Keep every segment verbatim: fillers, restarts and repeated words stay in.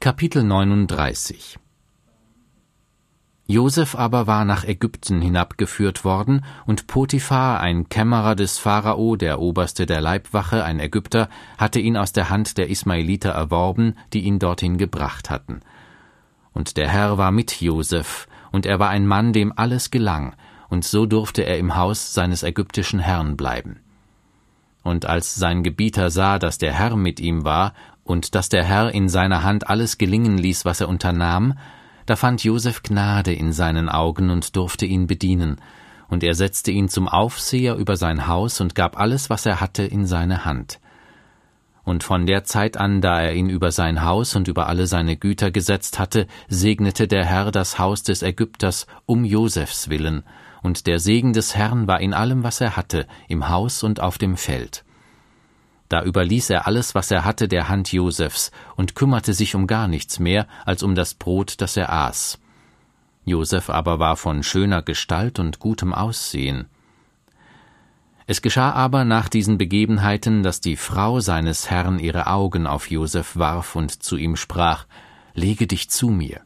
Kapitel neununddreißig. Josef aber war nach Ägypten hinabgeführt worden, und Potiphar, ein Kämmerer des Pharao, der Oberste der Leibwache, ein Ägypter, hatte ihn aus der Hand der Ismaeliter erworben, die ihn dorthin gebracht hatten. Und der Herr war mit Josef, und er war ein Mann, dem alles gelang, und so durfte er im Haus seines ägyptischen Herrn bleiben. Und als sein Gebieter sah, dass der Herr mit ihm war, und dass der Herr in seiner Hand alles gelingen ließ, was er unternahm, da fand Josef Gnade in seinen Augen und durfte ihn bedienen, und er setzte ihn zum Aufseher über sein Haus und gab alles, was er hatte, in seine Hand. Und von der Zeit an, da er ihn über sein Haus und über alle seine Güter gesetzt hatte, segnete der Herr das Haus des Ägypters um Josefs willen, und der Segen des Herrn war in allem, was er hatte, im Haus und auf dem Feld. Da überließ er alles, was er hatte, der Hand Josefs, und kümmerte sich um gar nichts mehr, als um das Brot, das er aß. Josef aber war von schöner Gestalt und gutem Aussehen. Es geschah aber nach diesen Begebenheiten, dass die Frau seines Herrn ihre Augen auf Josef warf und zu ihm sprach: »Lege dich zu mir.«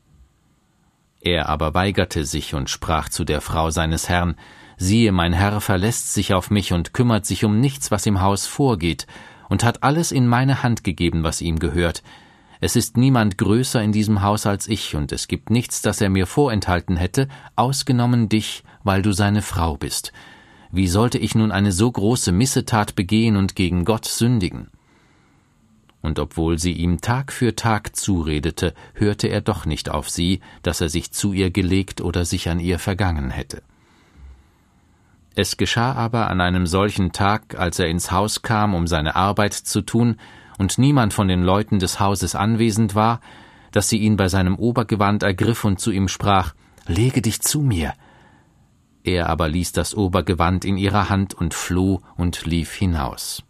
Er aber weigerte sich und sprach zu der Frau seines Herrn: »Siehe, mein Herr verlässt sich auf mich und kümmert sich um nichts, was im Haus vorgeht, und hat alles in meine Hand gegeben, was ihm gehört. Es ist niemand größer in diesem Haus als ich, und es gibt nichts, das er mir vorenthalten hätte, ausgenommen dich, weil du seine Frau bist. Wie sollte ich nun eine so große Missetat begehen und gegen Gott sündigen?« Und obwohl sie ihm Tag für Tag zuredete, hörte er doch nicht auf sie, dass er sich zu ihr gelegt oder sich an ihr vergangen hätte. Es geschah aber an einem solchen Tag, als er ins Haus kam, um seine Arbeit zu tun, und niemand von den Leuten des Hauses anwesend war, dass sie ihn bei seinem Obergewand ergriff und zu ihm sprach: »Lege dich zu mir.« Er aber ließ das Obergewand in ihrer Hand und floh und lief hinaus.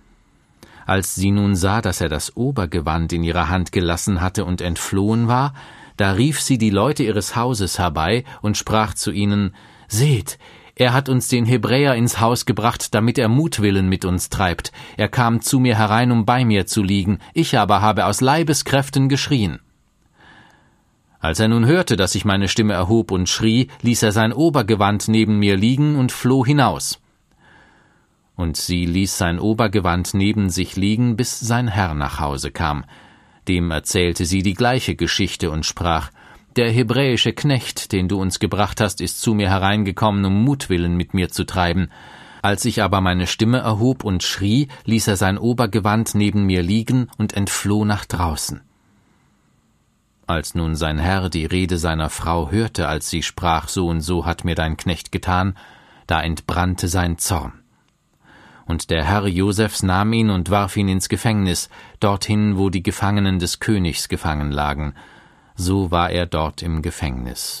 Als sie nun sah, dass er das Obergewand in ihrer Hand gelassen hatte und entflohen war, da rief sie die Leute ihres Hauses herbei und sprach zu ihnen: »Seht, er hat uns den Hebräer ins Haus gebracht, damit er Mutwillen mit uns treibt. Er kam zu mir herein, um bei mir zu liegen. Ich aber habe aus Leibeskräften geschrien.« Als er nun hörte, dass ich meine Stimme erhob und schrie, ließ er sein Obergewand neben mir liegen und floh hinaus. Und sie ließ sein Obergewand neben sich liegen, bis sein Herr nach Hause kam. Dem erzählte sie die gleiche Geschichte und sprach: »Der hebräische Knecht, den du uns gebracht hast, ist zu mir hereingekommen, um Mutwillen mit mir zu treiben. Als ich aber meine Stimme erhob und schrie, ließ er sein Obergewand neben mir liegen und entfloh nach draußen.« Als nun sein Herr die Rede seiner Frau hörte, als sie sprach: »So und so hat mir dein Knecht getan«, da entbrannte sein Zorn. Und der Herr Josefs nahm ihn und warf ihn ins Gefängnis, dorthin, wo die Gefangenen des Königs gefangen lagen. So war er dort im Gefängnis.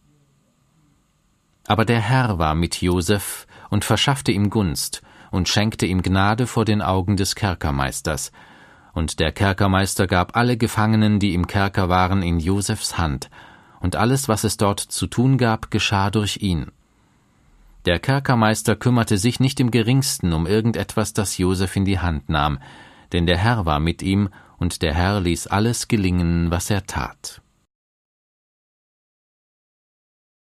Aber der Herr war mit Josef und verschaffte ihm Gunst und schenkte ihm Gnade vor den Augen des Kerkermeisters. Und der Kerkermeister gab alle Gefangenen, die im Kerker waren, in Josefs Hand, und alles, was es dort zu tun gab, geschah durch ihn. Der Kerkermeister kümmerte sich nicht im geringsten um irgendetwas, das Josef in die Hand nahm, denn der Herr war mit ihm, und der Herr ließ alles gelingen, was er tat.